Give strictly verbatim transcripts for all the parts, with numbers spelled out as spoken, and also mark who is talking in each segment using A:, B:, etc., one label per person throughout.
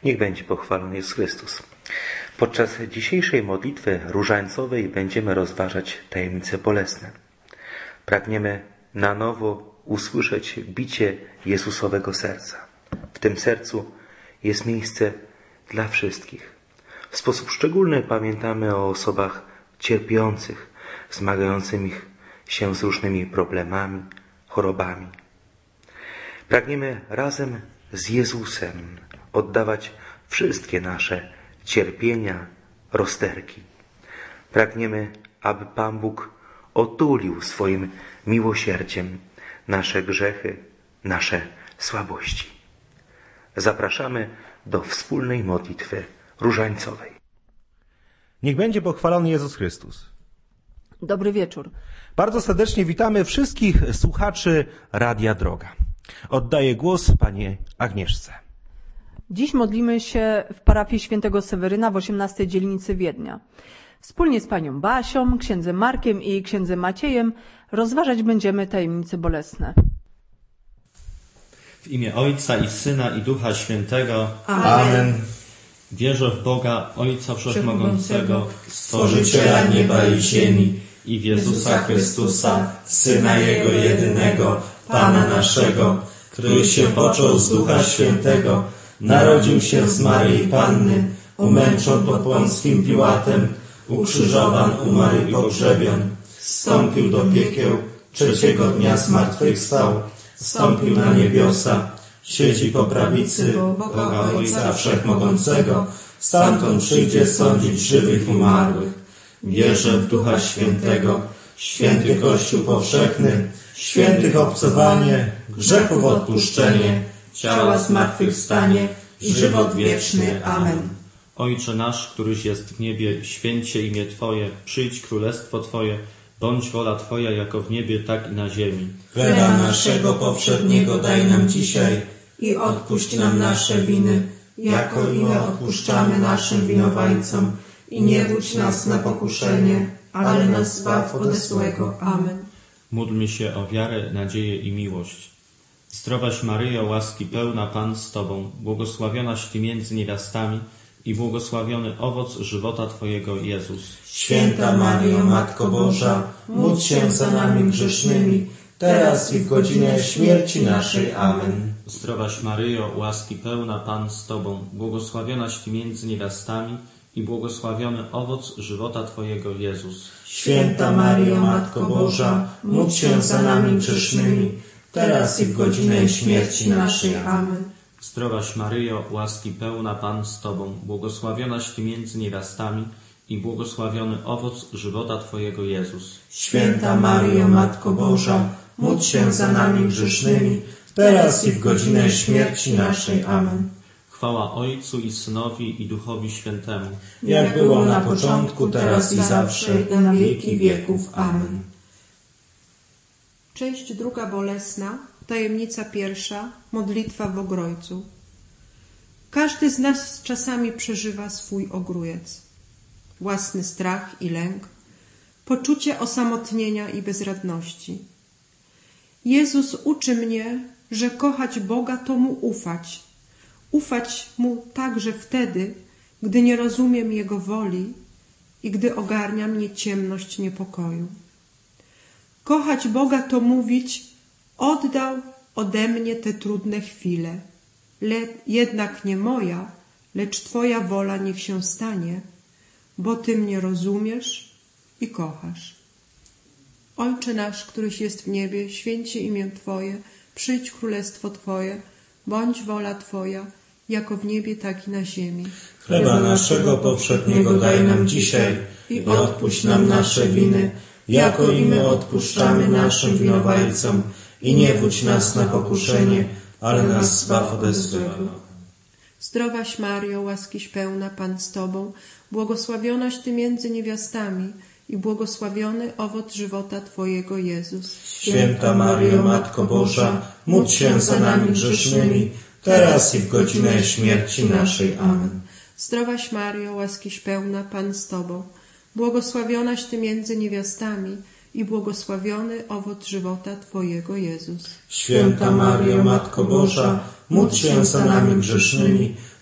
A: Niech będzie pochwalony Jezus Chrystus. Podczas dzisiejszej modlitwy różańcowej będziemy rozważać tajemnice bolesne. Pragniemy na nowo usłyszeć bicie Jezusowego serca. W tym sercu jest miejsce dla wszystkich. W sposób szczególny pamiętamy o osobach cierpiących, zmagających się z różnymi problemami, chorobami. Pragniemy razem z Jezusem oddawać wszystkie nasze cierpienia, rozterki. Pragniemy, aby Pan Bóg otulił swoim miłosierdziem nasze grzechy, nasze słabości. Zapraszamy do wspólnej modlitwy różańcowej.
B: Niech będzie pochwalony Jezus Chrystus.
C: Dobry wieczór.
B: Bardzo serdecznie witamy wszystkich słuchaczy Radia Droga. Oddaję głos pani Agnieszce.
C: Dziś modlimy się w parafii świętego Seweryna w osiemnastej dzielnicy Wiednia. Wspólnie z panią Basią, księdzem Markiem i księdzem Maciejem rozważać będziemy tajemnice bolesne.
D: W imię Ojca i Syna i Ducha Świętego.
E: Amen.
D: Wierzę w Boga, Ojca Wszechmogącego,
E: Stworzyciela nieba i ziemi,
D: i w Jezusa Chrystusa,
E: Syna Jego jedynego, Pana naszego, który się począł z Ducha Świętego, narodził się z Maryi Panny, umęczon pod Pąckim Piłatem, ukrzyżowan, umarł i pogrzebion, wstąpił do piekieł, trzeciego dnia zmartwychwstał, wstąpił na niebiosa, siedzi po prawicy Boga Ojca Wszechmogącego, stamtąd przyjdzie sądzić żywych i umarłych. Wierzę w Ducha Świętego, święty Kościół powszechny, świętych obcowanie, grzechów odpuszczenie, ciała zmartwychwstanie i żywot wieczny. Amen.
D: Ojcze nasz, któryś jest w niebie, święć się imię Twoje, przyjdź królestwo Twoje, bądź wola Twoja jako w niebie, tak i na ziemi.
E: Chleba naszego poprzedniego daj nam dzisiaj i odpuść nam nasze winy, jako i my odpuszczamy naszym winowajcom. I nie wódź nas na pokuszenie, ale nas zbaw ode złego. Amen.
D: Módlmy się o wiarę, nadzieję i miłość. Zdrowaś Maryjo, łaski pełna, Pan z Tobą, błogosławionaś Ty między niewiastami i błogosławiony owoc żywota Twojego, Jezus.
E: Święta Maryjo, Matko Boża, módl się za nami grzesznymi, teraz i w godzinę śmierci naszej. Amen.
D: Zdrowaś Maryjo, łaski pełna, Pan z Tobą, błogosławionaś Ty między niewiastami i błogosławiony owoc żywota Twojego, Jezus.
E: Święta Maryjo, Matko Boża, módl się za nami grzesznymi, teraz i w godzinę śmierci naszej. Amen.
D: Zdrowaś Maryjo, łaski pełna, Pan z Tobą, błogosławionaś Ty między niewiastami i błogosławiony owoc żywota Twojego, Jezus.
E: Święta Maryjo, Matko Boża, módl się za nami grzesznymi, teraz i w godzinę śmierci naszej. Amen.
D: Chwała Ojcu i Synowi i Duchowi Świętemu.
E: Jak było na początku, teraz i zawsze, i na wieki wieków. Amen.
F: Część druga bolesna, tajemnica pierwsza, modlitwa w Ogrojcu. Każdy z nas czasami przeżywa swój ogrójec. Własny strach i lęk, poczucie osamotnienia i bezradności. Jezus uczy mnie, że kochać Boga to Mu ufać. Ufać Mu także wtedy, gdy nie rozumiem Jego woli i gdy ogarnia mnie ciemność niepokoju. Kochać Boga to mówić: oddał ode mnie te trudne chwile, Le, jednak nie moja, lecz Twoja wola niech się stanie, bo Ty mnie rozumiesz i kochasz. Ojcze nasz, któryś jest w niebie, święć się imię Twoje, przyjdź królestwo Twoje, bądź wola Twoja, jako w niebie, tak i na ziemi.
E: Chleba naszego poprzedniego daj nam dzisiaj i odpuść nam nasze winy, jako i my odpuszczamy naszym winowajcom. I nie wódź nas na pokuszenie, ale nas zbaw ode złego.
F: Zdrowaś Maryjo, łaskiś pełna, Pan z Tobą, błogosławionaś Ty między niewiastami i błogosławiony owoc żywota Twojego, Jezus.
E: Święta Maryjo, Matko Boża, módl się za nami grzesznymi, teraz i w godzinę śmierci naszej. Amen.
F: Zdrowaś Maryjo, łaskiś pełna, Pan z Tobą, błogosławionaś Ty między niewiastami i błogosławiony owoc żywota Twojego, Jezus.
E: Święta Maryjo, Matko Boża, módl się za nami grzesznymi,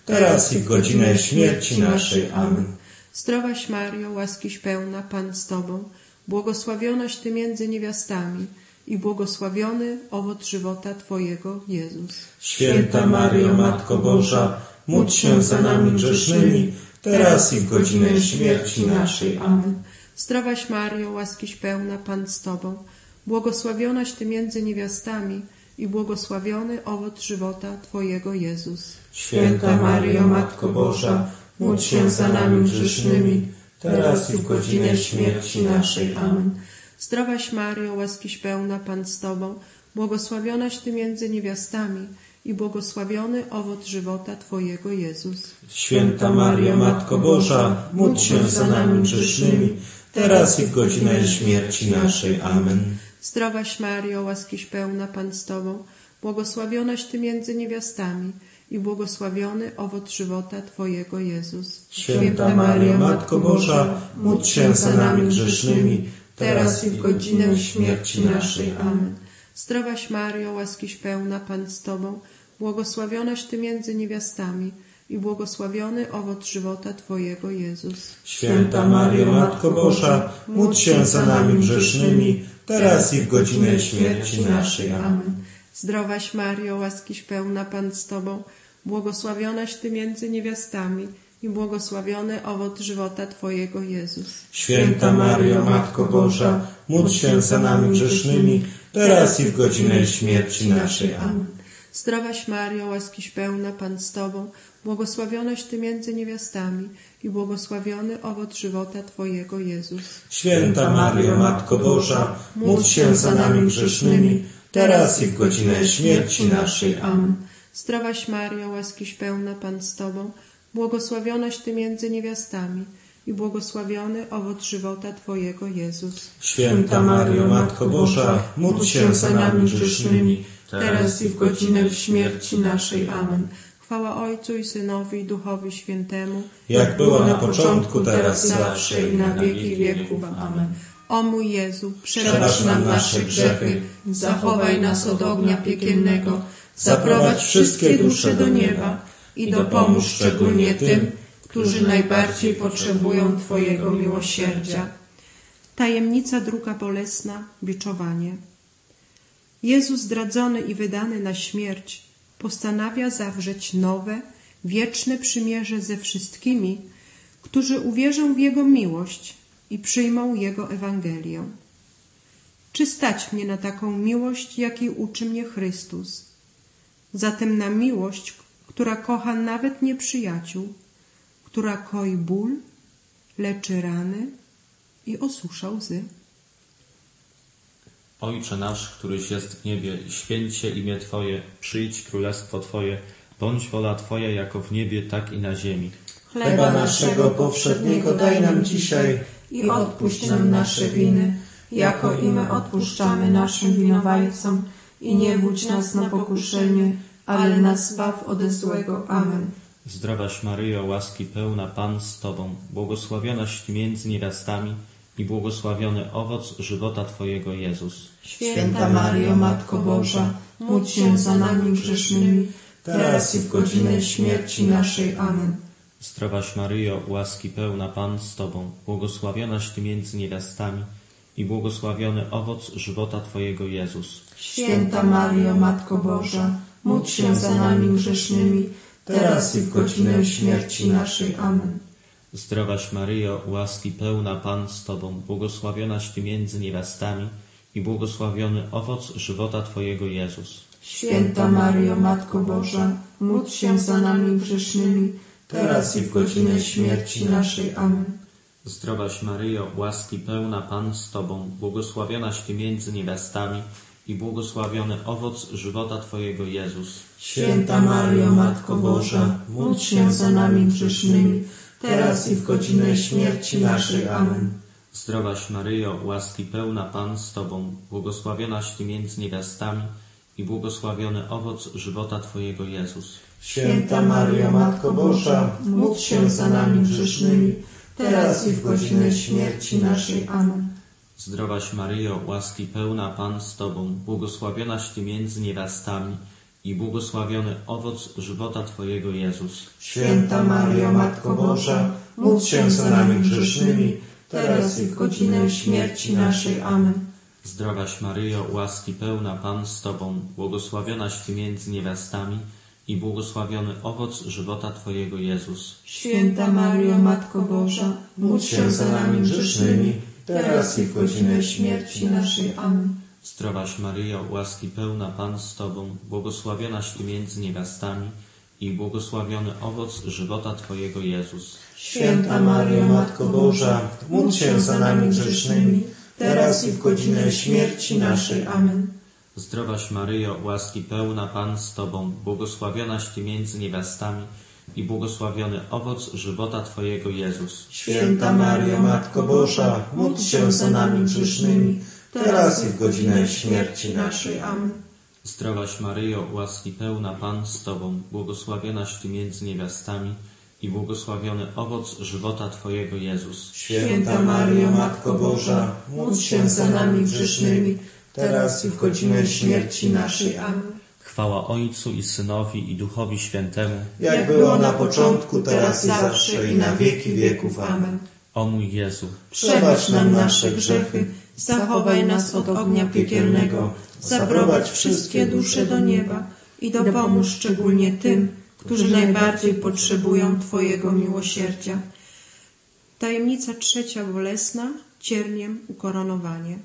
E: teraz i w godzinę śmierci naszej. Amen.
F: Zdrowaś Mario, łaskiś pełna, Pan z Tobą, błogosławionaś Ty między niewiastami i błogosławiony owoc żywota Twojego, Jezus.
E: Święta Maryjo, Matko Boża, módl się za nami grzesznymi, teraz i w godzinę śmierci naszej. Amen.
F: Zdrowaś Mario, łaskiś pełna, Pan z Tobą, błogosławionaś Ty między niewiastami i błogosławiony owoc żywota Twojego, Jezus.
E: Święta Maryjo, Matko Boża, módl się za nami grzesznymi, teraz i w godzinę śmierci naszej. Amen.
F: Zdrowaś Mario, łaskiś pełna, Pan z Tobą, błogosławionaś Ty między niewiastami i błogosławiony owoc żywota Twojego, Jezus.
E: Święta Maryjo, Matko Boża, módl się za nami grzesznymi, teraz i w godzinę śmierci naszej. Amen.
F: Zdrowaś Mario, łaskiś pełna, Pan z Tobą, błogosławionaś Ty między niewiastami i błogosławiony owoc żywota Twojego, Jezus.
E: Święta Maryjo, Matko Boża, módl się za nami grzesznymi, teraz i w godzinę śmierci naszej. Amen.
F: Zdrowaś Mario, łaskiś pełna, Pan z Tobą, błogosławionaś Ty między niewiastami i błogosławiony owoc żywota Twojego, Jezus.
E: Święta Maryjo, Matko Boża, módl się za nami grzesznymi, teraz i w godzinę śmierci naszej. Amen.
F: Zdrowaś Mario, łaskiś pełna, Pan z Tobą, błogosławionaś Ty między niewiastami i błogosławiony owoc żywota Twojego, Jezus.
E: Święta Maryjo, Matko Boża, módl się za nami grzesznymi, teraz i w godzinę śmierci naszej. Amen.
F: Zdrowaś Mario, łaskiś pełna, Pan z Tobą, błogosławionaś Ty między niewiastami i błogosławiony owoc żywota Twojego, Jezus.
E: Święta Maryjo, Matko Boża, módl się za nami grzesznymi, teraz i w godzinę śmierci naszej. Amen.
F: Zdrowaś Mario, łaskiś pełna, Pan z Tobą, błogosławionaś Ty między niewiastami i błogosławiony owoc żywota Twojego, Jezus.
E: Święta Maryjo, Matko Boża, módl się za nami grzesznymi, teraz i w godzinę śmierci naszej. Amen.
F: Chwała Ojcu i Synowi i Duchowi Świętemu,
E: jak było na początku, teraz i zawsze i na wieki wieków. Amen.
F: O mój Jezu,
E: przebacz nam nasze grzechy, zachowaj nas od ognia piekielnego, zaprowadź wszystkie dusze do nieba i dopomóż szczególnie tym, którzy najbardziej potrzebują Twojego miłosierdzia.
F: Tajemnica druga bolesna, biczowanie. Jezus zdradzony i wydany na śmierć postanawia zawrzeć nowe, wieczne przymierze ze wszystkimi, którzy uwierzą w Jego miłość i przyjmą Jego Ewangelię. Czy stać mnie na taką miłość, jakiej uczy mnie Chrystus? Zatem na miłość, która kocha nawet nieprzyjaciół, która koi ból, leczy rany i osusza łzy.
D: Ojcze nasz, któryś jest w niebie, święć się imię Twoje, przyjdź królestwo Twoje, bądź wola Twoja jako w niebie, tak i na ziemi.
E: Chleba naszego powszedniego daj nam dzisiaj
G: i odpuść nam nasze winy, jako i my odpuszczamy naszym winowajcom, i nie wódź nas na pokuszenie, ale nas zbaw ode złego. Amen.
D: Zdrowaś Maryjo, łaski pełna, Pan z Tobą, błogosławionaś Ty między niewiastami i błogosławiony owoc żywota Twojego, Jezus.
G: Święta Maryjo, Matko Boża, módl się za nami grzesznymi, teraz i w godzinę śmierci naszej. Amen.
D: Zdrowaś Maryjo, łaski pełna, Pan z Tobą, błogosławionaś Ty między niewiastami i błogosławiony owoc żywota Twojego, Jezus.
G: Święta Maryjo, Matko Boża, módl się za nami grzesznymi, teraz i w godzinę śmierci naszej. Amen.
D: Zdrowaś Maryjo, łaski pełna, Pan z Tobą, błogosławionaś Ty między niewiastami i błogosławiony owoc żywota Twojego, Jezus.
G: Święta Maryjo, Matko Boża, módl się za nami grzesznymi, teraz i w godzinę śmierci naszej. Amen.
D: Zdrowaś Maryjo, łaski pełna, Pan z Tobą, błogosławionaś Ty między niewiastami i błogosławiony owoc żywota Twojego, Jezus.
G: Święta Maryjo, Matko Boża, módl się za nami grzesznymi, teraz i w godzinę śmierci naszej. Amen.
D: Zdrowaś Maryjo, łaski pełna, Pan z Tobą, błogosławionaś Ty między niewiastami i błogosławiony owoc żywota Twojego, Jezus.
G: Święta Maryjo, Matko Boża, módl się za nami grzesznymi, teraz i w godzinę śmierci naszej. Amen.
D: Zdrowaś Maryjo, łaski pełna, Pan z Tobą, błogosławionaś Ty między niewiastami i błogosławiony owoc żywota Twojego, Jezus.
E: Święta Maryjo, Matko Boża, módl się za nami grzesznymi, teraz i w godzinę śmierci naszej. Amen.
D: Zdrowaś Maryjo, łaski pełna, Pan z Tobą, błogosławionaś Ty między niewiastami i błogosławiony owoc żywota Twojego, Jezus.
G: Święta Maryjo, Matko Boża,
E: Módl się za nami grzesznymi, teraz i w godzinę śmierci naszej. Amen.
D: Zdrowaś Maryjo, łaski pełna, Pan z Tobą, błogosławionaś Ty między niewiastami i błogosławiony owoc żywota Twojego, Jezus.
E: Święta Maryjo, Matko Boża, módl się za nami grzesznymi, teraz i w godzinę śmierci naszej. Amen.
D: Zdrowaś Maryjo, łaski pełna, Pan z Tobą, błogosławionaś Ty między niewiastami i błogosławiony owoc żywota Twojego, Jezus.
E: Święta Maryjo, Matko Boża, módl się za nami grzesznymi, teraz i w godzinę śmierci naszej. Amen.
D: Zdrowaś Maryjo, łaski pełna, Pan z Tobą, błogosławionaś Ty między niewiastami i błogosławiony owoc żywota Twojego, Jezus.
E: Święta Maryjo, Matko Boża, módl się za nami grzesznymi, teraz i w godzinę śmierci naszej. Amen.
D: Chwała Ojcu i Synowi i Duchowi Świętemu,
E: Jak było na początku, teraz i zawsze, i na wieki wieków. Amen.
D: o mój Jezu.
E: Przebacz nam nasze grzechy, zachowaj nas od ognia piekielnego, zaprowadź wszystkie dusze do nieba i dopomóż szczególnie tym, którzy najbardziej potrzebują Twojego miłosierdzia.
F: Tajemnica trzecia bolesna, cierniem ukoronowanie.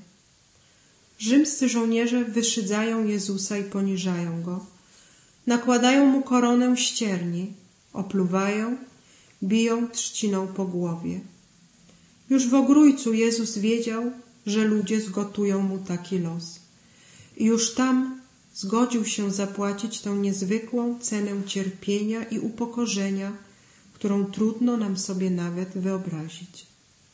F: Rzymscy żołnierze wyszydzają Jezusa i poniżają Go. Nakładają Mu koronę z cierni, opluwają, biją trzciną po głowie. Już w Ogrójcu Jezus wiedział, że ludzie zgotują Mu taki los. I już tam zgodził się zapłacić tę niezwykłą cenę cierpienia i upokorzenia, którą trudno nam sobie nawet wyobrazić.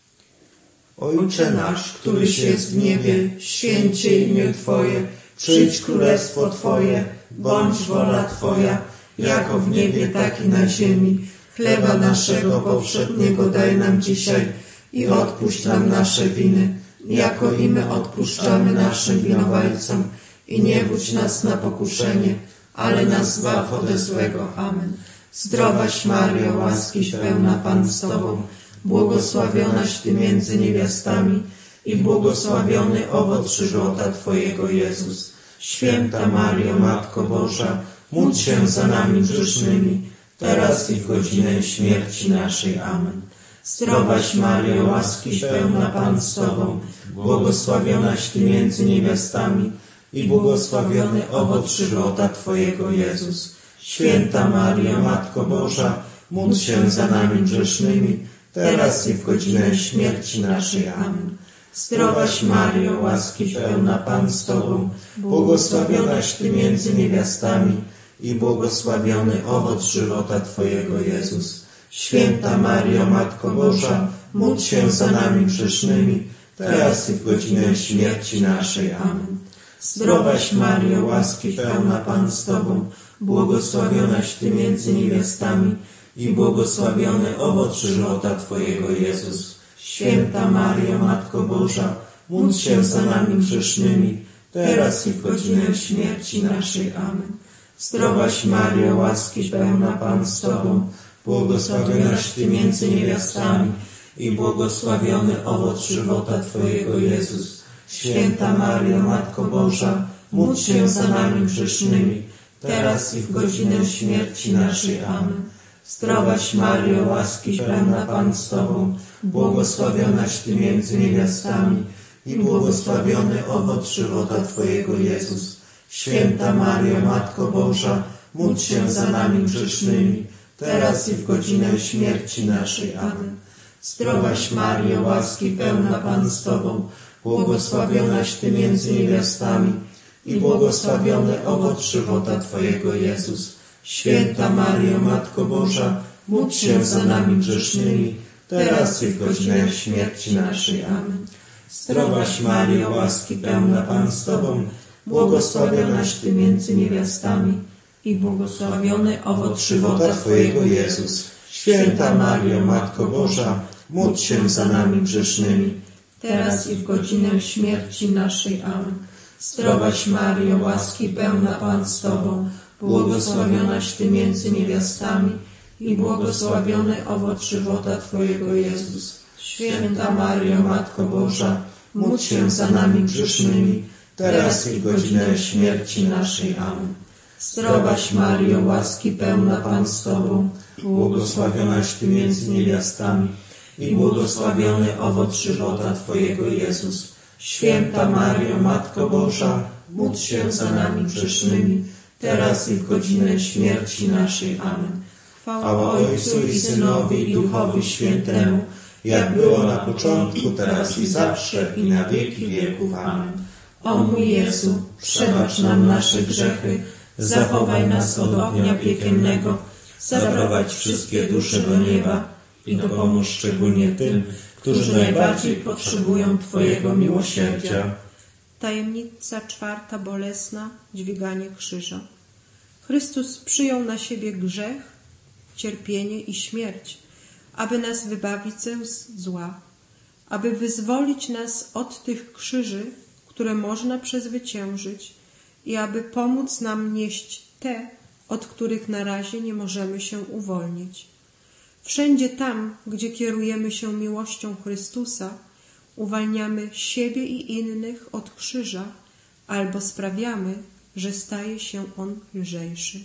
E: Ojcze nasz, któryś jest w niebie, święcie imię Twoje, przyjdź królestwo Twoje, bądź wola Twoja, jako w niebie, tak i na ziemi. Chleba naszego powszedniego daj nam dzisiaj i odpuść nam nasze winy, jako i my odpuszczamy naszym winowajcom. I nie wódź nas na pokuszenie, ale nas zbaw ode złego. Amen. Zdrowaś Maryjo, łaski pełna, Pan z Tobą, błogosławionaś Ty między niewiastami i błogosławiony owoc żywota Twojego, Jezus. Święta Maryjo, Matko Boża, módl się za nami grzesznymi, teraz i w godzinę śmierci naszej. Amen. Zdrowaś Maryjo, łaski pełna, Pan z Tobą, błogosławionaś Ty między niewiastami i błogosławiony owoc żywota Twojego, Jezus. Święta Maryjo, Matko Boża, módl się za nami grzesznymi, teraz i w godzinę śmierci naszej. Amen. Zdrowaś Maryjo, łaski pełna, Pan z Tobą, błogosławionaś Ty między niewiastami i błogosławiony owoc żywota Twojego, Jezus. Święta Maryjo, Matko Boża, módl się za nami grzesznymi, teraz i w godzinę śmierci naszej. Amen. Zdrowaś Maryjo, łaski pełna, Pan z Tobą, błogosławionaś Ty między niewiastami i błogosławiony owoc żywota Twojego, Jezus. Święta Maryjo, Matko Boża, módl się za nami grzesznymi, teraz i w godzinę śmierci naszej. Amen. Zdrowaś Maryjo, łaski pełna, Pan z Tobą, błogosławionaś Ty między niewiastami i błogosławiony owoc żywota Twojego, Jezus. Święta Maryjo, Matko Boża, módl się za nami grzesznymi, teraz i w godzinę śmierci naszej. Amen. Zdrowaś Maryjo, łaski pełna, Pan z Tobą, błogosławionaś Ty między niewiastami i błogosławiony owoc żywota Twojego, Jezus. Święta Maryjo, Matko Boża, módl się za nami grzesznymi, teraz i w godzinę śmierci naszej. Amen. Zdrowaś Maryjo, łaski pełna, Pan z Tobą, błogosławionaś Ty między niewiastami i błogosławiony owoc żywota Twojego, Jezus. Święta Maryjo, Matko Boża, módl się za nami grzesznymi, teraz i w godzinę śmierci naszej. Amen. Zdrowaś Maryjo, łaski pełna, Pan z Tobą, błogosławionaś Ty między niewiastami i błogosławiony owoc żywota Twojego, Jezus. Święta Maryjo, Matko Boża, módl się za nami grzesznymi, teraz i w godzinę śmierci naszej. Amen. Zdrowaś Maryjo, łaski pełna, Pan z Tobą,
G: błogosławionaś Ty między niewiastami i błogosławiony owoc żywota Twojego Jezus. Święta Maryjo, Matko Boża, módl się za nami grzesznymi, teraz i w godzinę śmierci naszej. Amen. Zdrowaś Maryjo, łaski pełna Pan z Tobą, błogosławionaś Ty między niewiastami i błogosławiony owoc żywota Twojego Jezus. Święta Maryjo, Matko Boża, módl się za nami grzesznymi, teraz i w godzinę śmierci naszej. Amen. Chwała Ojcu i Synowi i Duchowi Świętemu, jak było na początku, teraz i zawsze, i na wieki wieków. Amen. O mój Jezu, przebacz nam nasze grzechy, zachowaj nas od ognia piekielnego, zaprowadź wszystkie dusze do nieba i dopomóż szczególnie tym, którzy najbardziej potrzebują Twojego miłosierdzia.
F: Tajemnica czwarta bolesna, dźwiganie krzyża. Chrystus przyjął na siebie grzech, cierpienie i śmierć, aby nas wybawić ze zła, aby wyzwolić nas od tych krzyży, które można przezwyciężyć, i aby pomóc nam nieść te, od których na razie nie możemy się uwolnić. Wszędzie tam, gdzie kierujemy się miłością Chrystusa, uwalniamy siebie i innych od krzyża, albo sprawiamy, że staje się on lżejszy.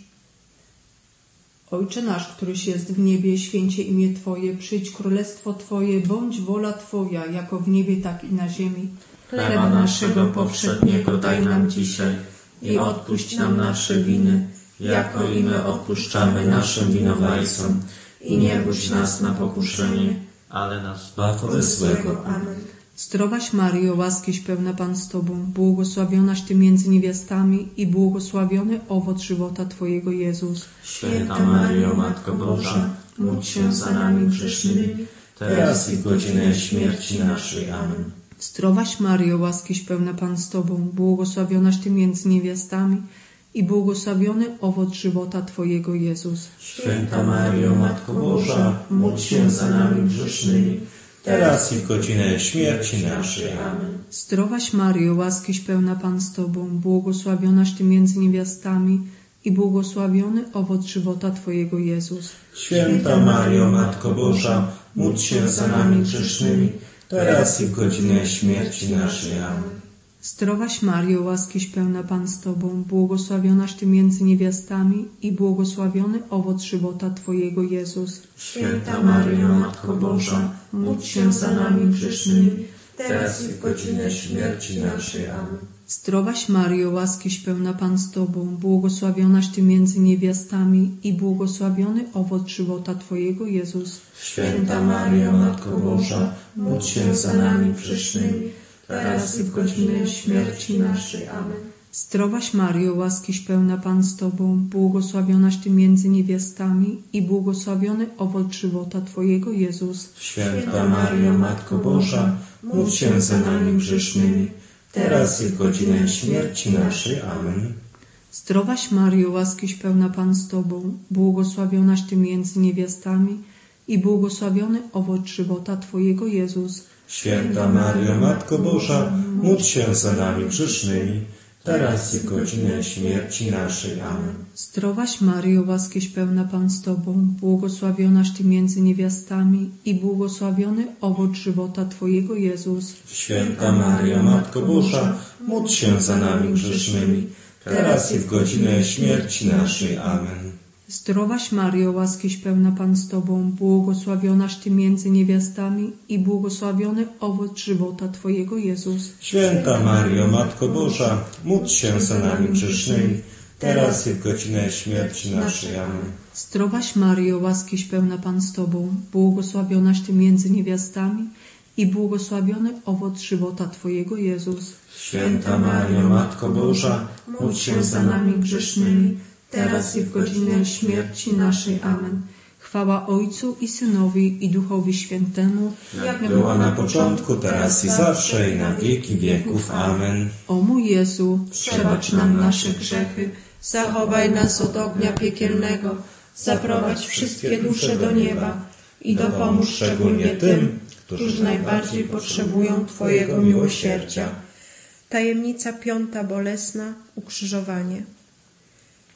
C: Ojcze nasz, któryś jest w niebie, święcie imię Twoje, przyjdź królestwo Twoje, bądź wola Twoja, jako w niebie, tak i na ziemi.
G: Chleba naszego powszedniego daj nam dzisiaj i odpuść nam nasze winy, jako i my odpuszczamy naszym winowajcom. I nie budź nas na pokuszenie,
D: ale nas
G: zbaw ode złego. Amen.
C: Zdrowaś Maryjo, łaskiś pełna Pan z Tobą, błogosławionaś Ty między niewiastami i błogosławiony owoc żywota Twojego Jezus.
G: Święta Maryjo, Matko Boża, módl się za nami grzesznymi, teraz i w godzinę śmierci naszej. Amen.
C: Zdrowaś Maryjo, łaskiś pełna Pan z Tobą, błogosławionaś Ty między niewiastami i błogosławiony owoc żywota Twojego Jezus.
G: Święta Maryjo, Matko Boża, módl się za nami grzesznymi, teraz i w godzinę śmierci naszej. Amen.
C: Zdrowaś Maryjo, łaskiś pełna Pan z Tobą, błogosławionaś Ty między niewiastami i błogosławiony owoc żywota Twojego Jezus.
G: Święta Maryjo, Matko Boża, módl się za nami grzesznymi, teraz i w godzinę śmierci naszej. Amen.
C: Zdrowaś Maryjo, łaskiś pełna Pan z Tobą, błogosławionaś Ty między niewiastami i błogosławiony owoc żywota Twojego Jezus.
G: Święta Maryjo, Matko Boża, módl się za nami grzesznymi, teraz i w godzinę śmierci naszej. Amen.
C: Zdrowaś Maryjo, łaskiś pełna Pan z Tobą, błogosławionaś Ty między niewiastami i błogosławiony owoc żywota Twojego Jezus.
G: Święta Maryjo, Matko Boża, módl się za nami grzesznymi, teraz i w godzinę śmierci naszej. Amen.
C: Zdrowaś Maryjo, łaskiś pełna Pan z Tobą, błogosławionaś Ty między niewiastami i błogosławiony owoc żywota Twojego Jezus.
G: Święta Maryjo, Matko Boża, módl się za nami grzesznymi, teraz i w godzinę śmierci naszej. Amen.
C: Zdrowaś Maryjo, łaskiś pełna Pan z Tobą, błogosławionaś Ty między niewiastami i błogosławiony owoc żywota Twojego Jezus.
G: Święta Maryjo, Matko Boża, módl się za nami grzesznymi, teraz i w godzinę śmierci naszej. Amen.
C: Zdrowaś Maryjo, łaskiś pełna Pan z Tobą, błogosławionaś Ty między niewiastami i błogosławiony owoc żywota Twojego Jezus.
G: Święta Maryjo, Matko Boża, módl się za nami grzesznymi, teraz i w godzinę śmierci naszej. Amen.
C: Zdrowaś Maryjo, łaskiś pełna Pan z Tobą, błogosławionaś Ty między niewiastami i błogosławiony owoc żywota Twojego Jezus.
G: Święta Maryjo, Matko Boża, módl się za nami grzesznymi, teraz i w godzinę śmierci naszej. Amen.
C: Zdrowaś Maryjo, łaskiś pełna Pan z Tobą, błogosławionaś Ty między niewiastami i błogosławiony owoc żywota Twojego Jezus.
G: Święta Maryjo, Matko Boża, módl się za nami grzesznymi, teraz i w godzinę śmierci naszej. Amen.
C: Chwała Ojcu i Synowi i Duchowi Świętemu,
G: jak była na początku, teraz i zawsze, i na wieki wieków. Amen.
C: O mój Jezu,
G: przebacz nam nasze grzechy, zachowaj nas od ognia piekielnego, zaprowadź wszystkie dusze do nieba i dopomóż szczególnie tym, którzy najbardziej potrzebują Twojego miłosierdzia.
F: Tajemnica piąta bolesna, ukrzyżowanie.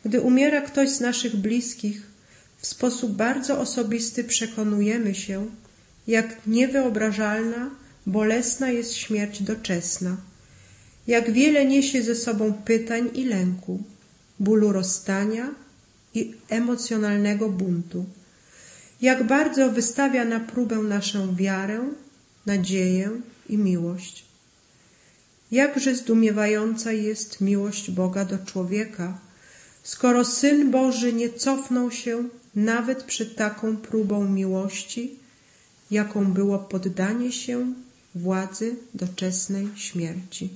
F: Gdy umiera ktoś z naszych bliskich, w sposób bardzo osobisty przekonujemy się, jak niewyobrażalna, bolesna jest śmierć doczesna, jak wiele niesie ze sobą pytań i lęku, bólu rozstania i emocjonalnego buntu, jak bardzo wystawia na próbę naszą wiarę, nadzieję i miłość. Jakże zdumiewająca jest miłość Boga do człowieka, skoro Syn Boży nie cofnął się nawet przed taką próbą miłości, jaką było poddanie się władzy doczesnej śmierci.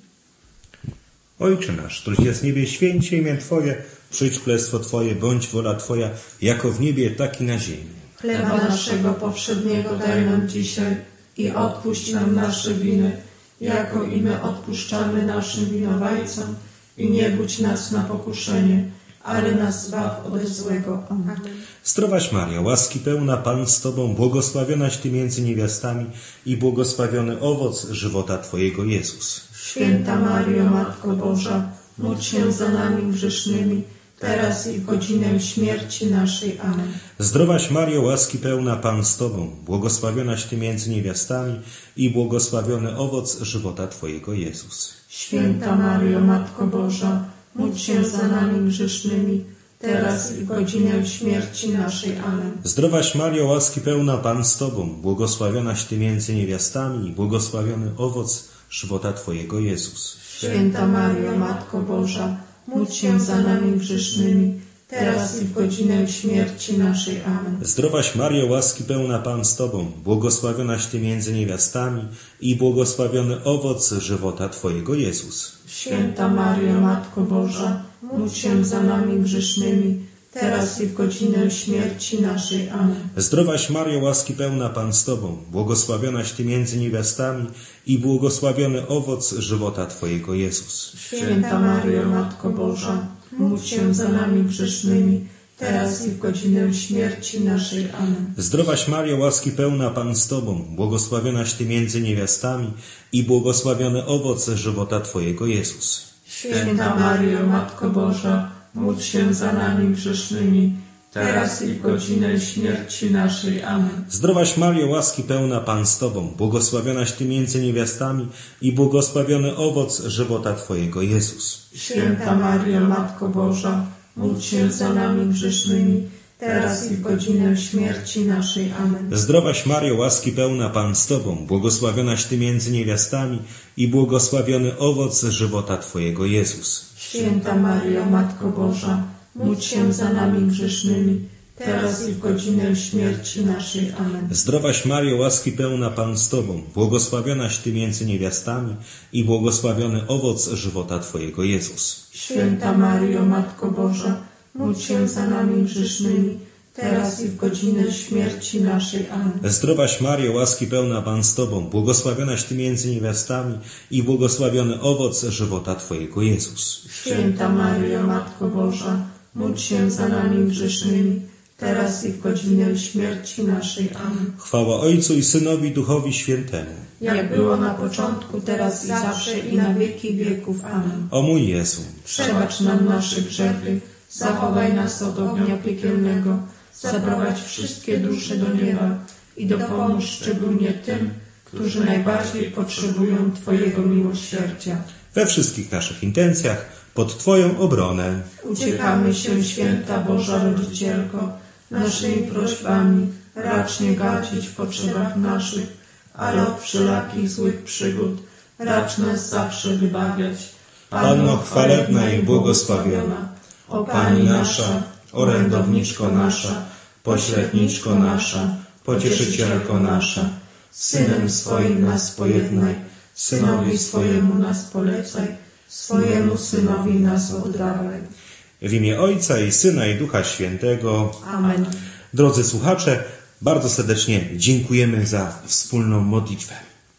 B: Ojcze nasz, któryś jest w niebie, święcie imię Twoje, przyjdź królestwo Twoje, bądź wola Twoja, jako w niebie, tak i na ziemi.
G: Chleba naszego powszedniego daj nam dzisiaj i odpuść nam nasze winy, jako i my odpuszczamy naszym winowajcom, i nie budź nas na pokuszenie, ale nas zbaw ode złego. Amen.
B: Zdrowaś Maria, łaski pełna, Pan z Tobą, błogosławionaś Ty między niewiastami i błogosławiony owoc żywota Twojego, Jezus.
G: Święta Mario, Matko Boża, módl się za nami grzesznymi, teraz i w godzinę śmierci naszej. Amen.
B: Zdrowaś Mario, łaski pełna, Pan z Tobą, błogosławionaś Ty między niewiastami i błogosławiony owoc żywota Twojego, Jezus.
G: Święta Mario, Matko Boża, módl się za nami grzesznymi, teraz i w godzinę śmierci naszej. Amen.
B: Zdrowaś Mario, łaski pełna, Pan z Tobą, błogosławionaś Ty między niewiastami i błogosławiony owoc żywota Twojego, Jezus.
G: Święta Mario, Matko Boża, módl się za nami grzesznymi, teraz i w godzinę śmierci naszej. Amen.
B: Zdrowaś Mario, łaski pełna, Pan z Tobą, błogosławionaś Ty między niewiastami i błogosławiony owoc żywota Twojego, Jezus.
G: Święta Mario, Matko Boża, módl się za nami grzesznymi, teraz i w godzinę śmierci naszej. Amen.
B: Zdrowaś Mario, łaski pełna, Pan z Tobą, błogosławionaś Ty między niewiastami i błogosławiony owoc żywota Twojego, Jezus.
G: Święta Mario, Matko Boża, módl się za nami grzesznymi, teraz i w godzinę śmierci naszej. Amen.
B: Zdrowaś Mario, łaski pełna, Pan z Tobą, błogosławionaś Ty między niewiastami i błogosławiony owoc żywota Twojego, Jezus.
G: Święta Mario, Matko Boża, módl się za nami grzesznymi, teraz i w godzinę śmierci naszej. Amen.
B: Zdrowaś Mario, łaski pełna, Pan z Tobą, błogosławionaś Ty między niewiastami i błogosławiony owoc żywota Twojego, Jezus.
G: Święta Mario, Matko Boża, módl się za nami grzesznymi, teraz i w godzinę śmierci naszej. Amen.
B: Zdrowaś Mario, łaski pełna, Pan z Tobą, błogosławionaś Ty między niewiastami i błogosławiony owoc żywota Twojego, Jezus.
G: Święta Mario, Matko Boża, módl się za nami grzesznymi, teraz i w godzinę śmierci naszej. Amen.
B: Zdrowaś Mario, łaski pełna, Pan z Tobą, błogosławionaś Ty między niewiastami i błogosławiony owoc żywota Twojego, Jezus.
G: Święta Mario, Matko Boża, módl się za nami grzesznymi, teraz i w godzinę śmierci naszej. Amen.
B: Zdrowaś Mario, łaski pełna, Pan z Tobą, błogosławionaś Ty między niewiastami i błogosławiony owoc żywota Twojego, Jezus.
G: Święta Mario, Matko Boża, módl się za nami grzesznymi, teraz i w godzinę śmierci naszej. Amen.
B: Chwała Ojcu i Synowi, Duchowi Świętemu.
G: Jak było na początku, teraz i zawsze i na wieki wieków. Amen.
B: O mój Jezu,
G: przebacz nam nasze grzechy, zachowaj nas od ognia piekielnego, zaprowadź wszystkie dusze do nieba i dopomóż szczególnie tym, którzy najbardziej potrzebują Twojego miłosierdzia.
B: we wszystkich naszych intencjach pod Twoją obronę.
G: Uciekamy się, Święta Boża Rodzicielko, naszymi prośbami racz nie gadzić w potrzebach naszych, ale od wszelakich złych przygód racz nas zawsze wybawiać.
B: Panno chwalebna i błogosławiona,
G: o Pani nasza, orędowniczko nasza, pośredniczko nasza, pocieszycielko nasza, Synem swoim nas pojednaj, Synowi swojemu nas polecaj, swojemu Synowi nas oddawaj.
B: W imię Ojca i Syna i Ducha Świętego.
G: Amen.
B: Drodzy słuchacze, bardzo serdecznie dziękujemy za wspólną modlitwę.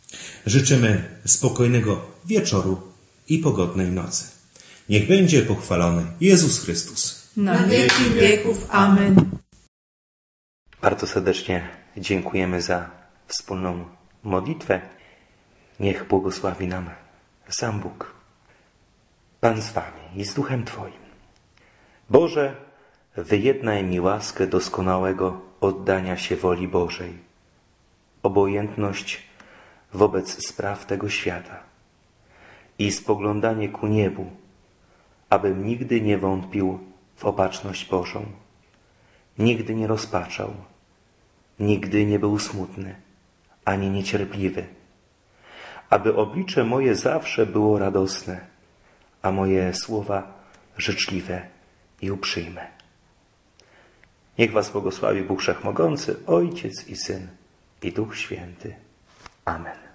B: Życzymy spokojnego wieczoru i pogodnej nocy. Niech będzie pochwalony Jezus Chrystus.
C: Na wieki wieków. Amen.
A: Bardzo serdecznie dziękujemy za wspólną modlitwę. Niech błogosławi nam sam Bóg. Pan z wami i z duchem Twoim. Boże, wyjednaj mi łaskę doskonałego oddania się woli Bożej, obojętność wobec spraw tego świata i spoglądanie ku niebu, abym nigdy nie wątpił w opatrzność Bożą, nigdy nie rozpaczał, nigdy nie był smutny, ani niecierpliwy, aby oblicze moje zawsze było radosne, a moje słowa życzliwe i uprzejme. Niech was błogosławi Bóg Wszechmogący, Ojciec i Syn, i Duch Święty. Amen.